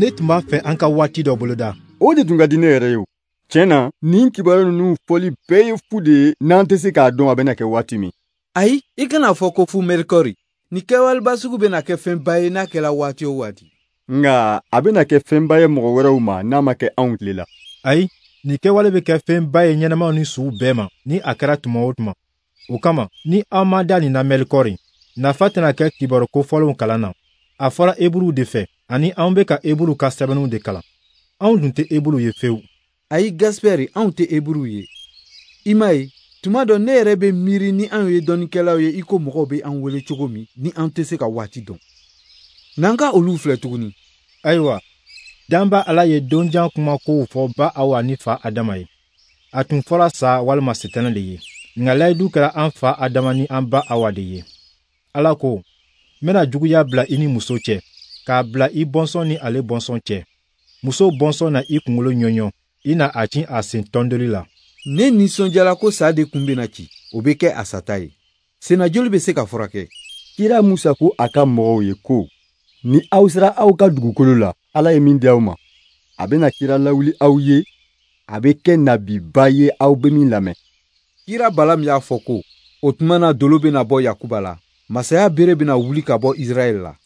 ne tun b'a fɛ an ka waati dɔ boloda. O de tun ka di ne yɛrɛ ye. Tiɲɛ na, nin kibaru ninnu fɔli bɛɛ ye fu de ye n'an tɛ se k'a dɔn a bɛna kɛ waati min. Ayi, i kana fɔ ko fu Merikɔri. Ni kɛwaleba sugu bɛna kɛ fɛnba ye n'a kɛla waati o waati. Nka a bɛna kɛ fɛnba ye mɔgɔ wɛrɛw ma n'a ma kɛ anw tile la. Ayi, nin kɛwale bɛ kɛ fɛnba ye ɲɛnamaw ni suw bɛɛ ma ni a kɛra tuma o tuma. O kama, ni an ma da nin na Merikɔri, nafa tɛna kɛ kibaru kofɔlenw kalan na. A fɔra Eburu de fɛ, ani anw bɛ ka Eburu ka sɛbɛnninw de kalan. Anw dun tɛ Eburu ye fewu. Ayi Gaspɛri, anw tɛ Eburu ye. I m'a ye, tuma dɔ ne yɛrɛ bɛ miiri ni anw ye dɔnnikɛlaw ye i ko mɔgɔw bɛ an wele cogo min ni an tɛ se ka waati dɔn. N'an ka olu filɛ tuguni. Ayiwa, danba Ala ye donjan kuma kow fɔ ba Awa ni fa Adama ye. A tun fɔra sa walima Sitɛnɛ de ye. Nka layidu kɛra an fa Adama ni an ba Awa de ye. Ala ko, n bɛna juguya bila i ni muso cɛ, k'a bila i bɔnsɔn ni ale bɔnsɔn cɛ. Muso bɔnsɔn na i kunkolo ɲɔɲɔ, i na a cin a sen tɔndoli la. Ne nisɔndiyala ko sa de kun bɛna ci, o bɛ kɛ a sata ye. Senna joli bɛ se ka furakɛ? Kira Musa ko a ka mɔgɔw ye ko, ni aw sera aw ka dugukolo la, Ala ye min di aw ma, a bɛna kira lawuli aw ye, a bɛ kɛ nabiba ye aw bɛ min lamɛn. Kira Balam y'a fɔ ko, o tuma na dolo bɛna bɔ Yakuba la, masaya bere bɛna wuli ka bɔ Israɛl la.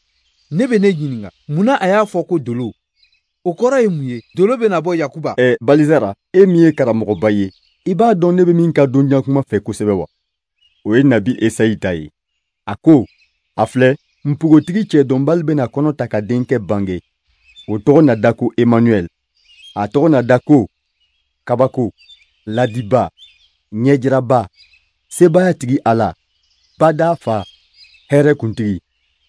Ne bɛ ne ɲininka, munna a y'a fɔ ko dolo? O kɔrɔ ye mun ye? Dolo bɛna bɔ Yakuba. Balizara, e min ye karamɔgɔba ye, i b'a dɔn ne bɛ min ka donjan kuma fɛ kosɛbɛ wa? O ye Nabi Esayi ta ye. A ko, a filɛ, npogotigi cɛdɔnbali bɛna kɔnɔ ta ka denkɛ bange. O tɔgɔ na da ko Emmanuel. A tɔgɔ na da ko kabako, ladiba, ɲɛjiraba, sebayatigi Ala, bada fa, hɛrɛ kuntigi.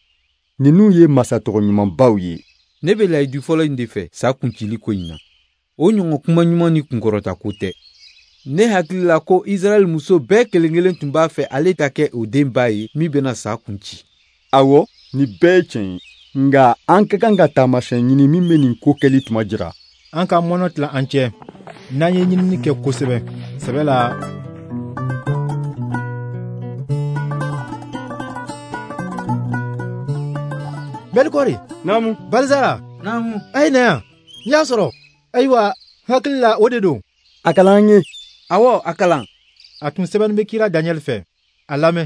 Ninnu ye masatɔgɔ ɲumanbaw ye. Ne bɛ layidu fɔlɔ in de fɛ sa kuncili ko in na. O ɲɔgɔn kuma ɲuman ni kunkɔrɔta ko tɛ. Ne hakili la ko Israɛl muso bɛɛ kelen-kelen tun b'a fɛ ale ka kɛ o denba ye min bɛna sa kunci. Awɔ, ni bɛɛ ye tiɲɛ ye. Nga an ka kan ka taamasiyɛn ɲini min bɛ nin ko kɛli tuma jira. An ka mɔnɔ tila an cɛ, n'an ye ɲinini kɛ kosɛbɛ, sɛbɛ la. Merikɔri, Naamu. Balizara, Naamu. a ye na yan. N y'a sɔrɔ. Ayiwa, hakili la o de don. A kalan an ye. Awɔ, a kalan. A tun sɛbɛnni bɛ kira Daniɛli fɛ. A lamɛn.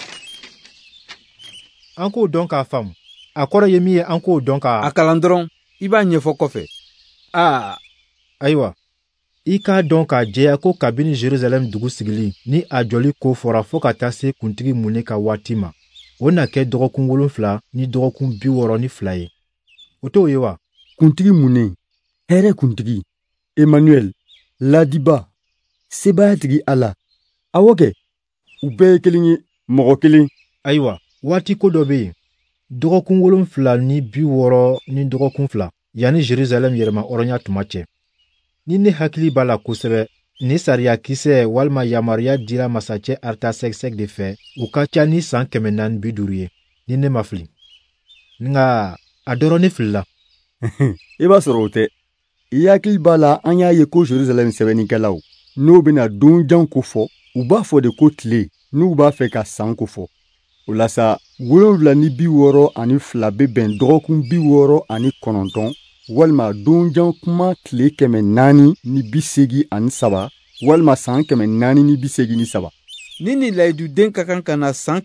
An k'o dɔn k'a faamu. A kɔrɔ ye min ye an k'o dɔn k'a... A kalan dɔrɔn, i b'a ɲɛfɔ kɔfɛ. Ayiwa, i k'a dɔn k'a jɛya ko kabini Jerusalem dugu sigili ni a jɔli ko fɔra fɔɔ ka taa se kuntigi Mune ka waati ma, o na kɛ dɔgɔkun 7 ni dɔgɔkun 62 ye. O t'o ye wa? Kuntigi Mune, hɛrɛ kuntigi, Emmanuel, ladiba, sebayatigi Ala. Awɔ kɛ, u bɛɛ ye kelen ye, mɔgɔ kelen. Ayiwa, waati ko dɔ bɛ yen, dɔgɔkun 7 ni 62 ni dɔgɔkun 2 yanni Jerusalem yɛrɛma hɔrɔnya tuma cɛ. Ni ne hakili b'a la kosɛbɛ, ni sariya kisɛ walima yamaruya dira masacɛ Artasɛkisɛki de fɛ, u ka ca ni san 450 ye, ni ne ma fili. Nka a dɔrɔn ne filila. I b'a sɔrɔ o tɛ. I hakili b'a la an y'a ye ko Jerusalem sɛbɛnnikɛlaw, n'o bɛna donjan ko fɔ, u b'a fɔ de ko tile, n'u b'a fɛ ka san ko fɔ. O la sa, 762 bɛ bɛn dɔgɔkun 69 walima donjan kuma tile 483 walima san 483. Ni nin layiduden ka kan ka na san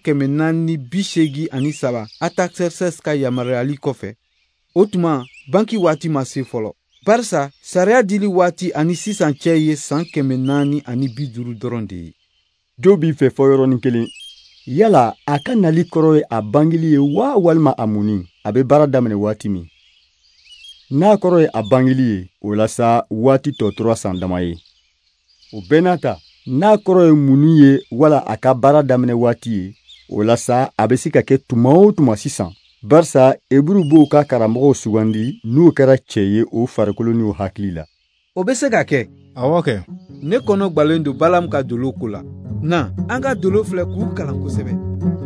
483 Artaxerxes ka yamaruyali kɔfɛ, o tuma banki waati ma se fɔlɔ. Barisa sariya dili waati ani sisan cɛ ye san 450 dɔrɔn de ye. Jo b'i fɛ fɔ yɔrɔnin kelen. Yala a ka nali kɔrɔ ye a bangeli ye wa walima a munni? A bɛ baara daminɛ waati min? N'a kɔrɔ ye a bangeli ye, o la sa waati tɔ tora san dama ye. O bɛɛ n'a ta, n'a kɔrɔ ye munni ye wala a ka baara daminɛ waati ye, o la sa a bɛ se ka kɛ tuma o tuma sisan. Barisa Eburu b'o ka karamɔgɔw sugandi n'o kɛra cɛ ye o farikolo n'o hakili la. O bɛ se ka kɛ. Awɔ kɛ. Ne kɔnɔ gbalen don Balam ka dolo ko la. Na, an ka dolo filɛ k'u kalan kosɛbɛ.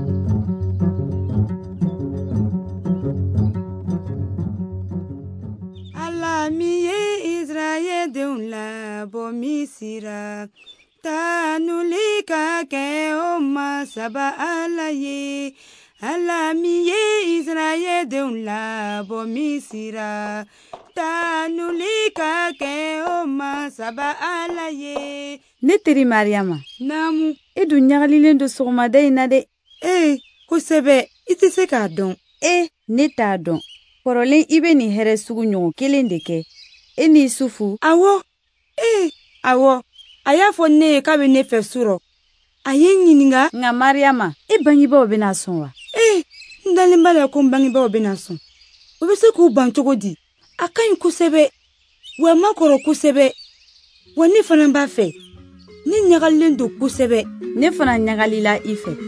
Ala min ye Israɛldenw labɔ Misira, tanuli ka kɛ o masaba Ala ye. Ala min ye Israël denw labɔ Misira, tanuli ka kɛ o masaba Ala ye. Ne teri Mariama, Naamu. E dun ɲagalilen don sɔgɔmada in na dɛ. Kosɛbɛ, I tɛ se k'a dɔn. Ne t'a dɔn. Kɔrɔlen I bɛ nin hɛrɛ sugu ɲɔgɔn kelen de kɛ. E ni Isufu. Awɔ, awɔ. A y'a fɔ ne ye k'a bɛ ne fɛ su rɔ. A ye n ɲininka. Nka Mariama, e bangebaaw bɛna sɔn wa? N dalen b'a la ko n bangebaaw bɛna sɔn. O bɛ se k'u ban cogo di? A ka ɲi kosɛbɛ, wa a ma kɔrɔ kosɛbɛ, wa ne fana b'a fɛ. Ne ɲagalilen don kosɛbɛ. Ne fana ɲagalila I fɛ.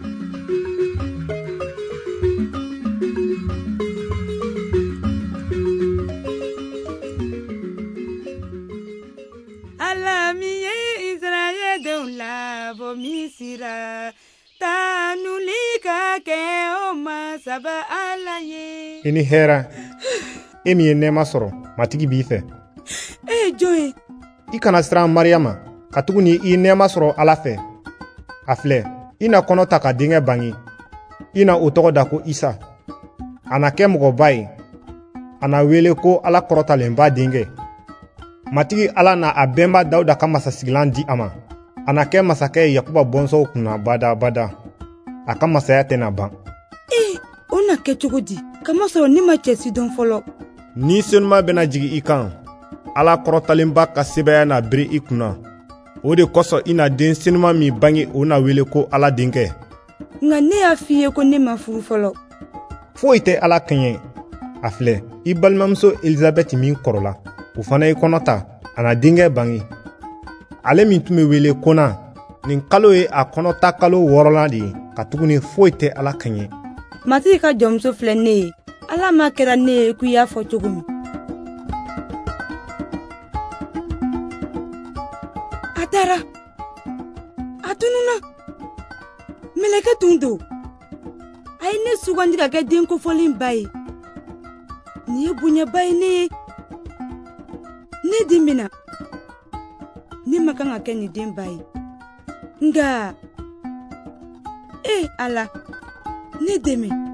Ala min ye Israël denw labɔ Misira, tanuli ka kɛ o masaba Ala ye. I ni hɛrɛ. E min ye nɛɛma sɔrɔ, matigi b'i fɛ. Jɔn ye? I kana siran Mariyama, katuguni I nɛɛma sɔrɔ Ala fɛ. A filɛ, I na kɔnɔ ta ka denkɛ bange. I na o tɔgɔ da ko Isa. A na kɛ mɔgɔba ye. A na wele ko Ala kɔrɔtalenba denkɛ. Matigi Ala na a bɛnba Dawuda ka masasigilan di a ma. A na kɛ masakɛ ye Yakuba bɔnsɔnw kunna bada bada. A ka masaya tɛna ban. O na kɛ cogo di? Kamasɔrɔ ne ma cɛsi dɔn fɔlɔ. Ni senuma bɛna jigi I kan, Ala kɔrɔtalenba ka sebaya na biri I kunna. O de kosɔn I na den senuma min bange o na wele ko Ala denkɛ. Nka ne y'a f'i ye ko ne ma furu fɔlɔ. Foyi tɛ Ala kɛɲɛ. A filɛ, I balimamuso Elizabeth min kɔrɔla, o fana ye kɔnɔ ta, a na denkɛ bange. Ale min tun bɛ wele Kona, nin kalo ye a kɔnɔta kalo 6nan de ye, ka tuguni foyi tɛ Ala kɛɲɛ. Matigi ka jɔnmuso filɛ ne ye. Ala ma kɛra ne ye k'i y'a fɔ cogo min. A taara. A tununa. Mɛlɛkɛ tun don. A ye ne sugandi ka kɛ den kofɔlen ba ye. Nin ye bonyaba ye ne ye. Ne den bɛna. Ne ma kan ka kɛ nin den ba ye. Nka Ala, ne dɛmɛ.